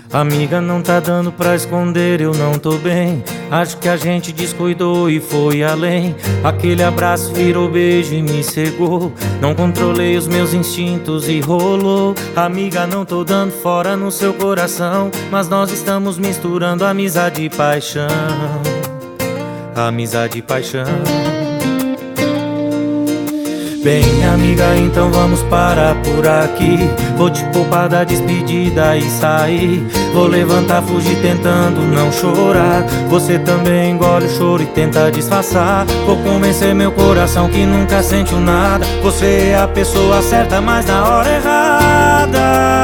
Amiga, não tá dando pra esconder, eu não tô bem. Acho que a gente descuidou e foi além. Aquele abraço virou beijo e me cegou. Não controlei os meus instintos e rolou. Amiga, não tô dando fora no seu coração, mas nós estamos misturando amizade e paixão. Amizade e paixão. Bem, amiga, então vamos parar por aqui. Vou te poupar da despedida e sair. Vou levantar, fugir tentando não chorar. Você também engole o choro e tenta disfarçar. Vou convencer meu coração que nunca sentiu nada. Você é a pessoa certa, mas na hora errada.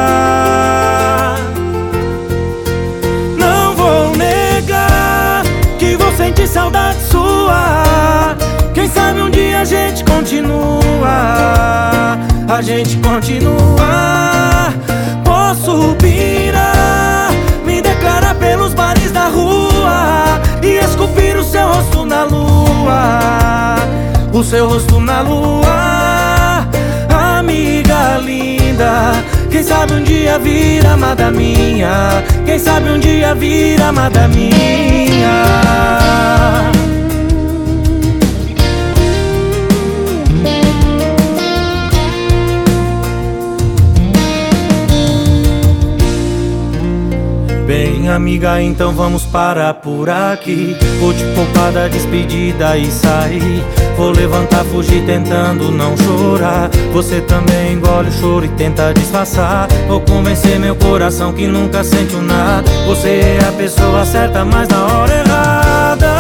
Não vou negar que vou sentir saudade sua. Quem sabe um dia a gente continua. A gente continua. Posso pirar, me declarar pelos bares da rua e esculpir o seu rosto na lua. O seu rosto na lua. Amiga linda, quem sabe um dia vir amada minha. Quem sabe um dia vir amada minha. Bem, amiga, então vamos parar por aqui. Vou te poupar da despedida e sair. Vou levantar, fugir tentando não chorar. Você também engole o choro e tenta disfarçar. Vou convencer meu coração que nunca sentiu nada. Você é a pessoa certa, mas na hora errada.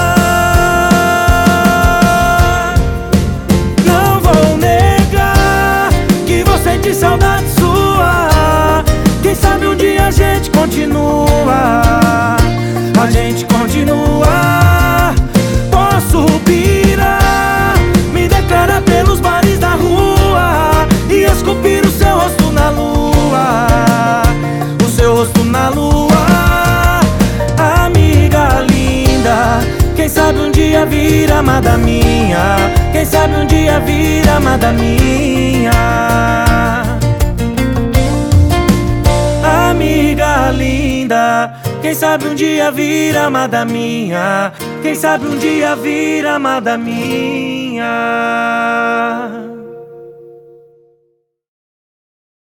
Não vou negar que vou sentir saudade sua. Quem sabe um dia a gente continua. A gente continua. Posso pirar, me declarar pelos bares da rua e esculpir o seu rosto na lua. O seu rosto na lua. Amiga linda, quem sabe um dia vir amada minha. Quem sabe um dia vir amada minha. Amiga linda, quem sabe um dia vir amada minha. Quem sabe um dia vir amada minha.